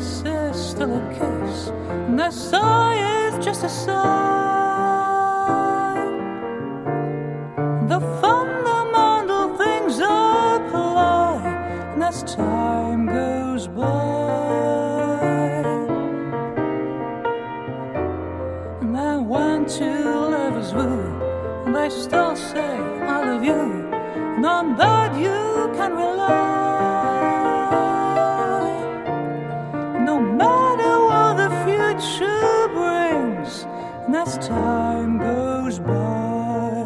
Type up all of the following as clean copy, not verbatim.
kiss is still a kiss, and a sigh is just a sigh. The fundamental things apply, and as time goes by. And then when two lovers woo, and they still say I love you, and on that you can rely. No matter what the future brings, and as time goes by.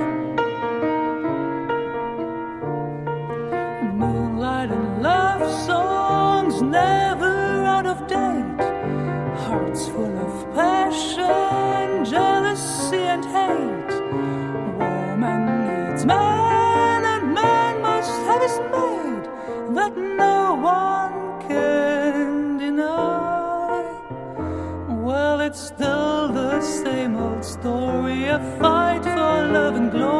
Moonlight and love songs never out of date, hearts full of passion, jealousy and hate. Woman needs man, and man must have his maid, that no one can deny. Well, it's still the same old story, a fight for love and glory.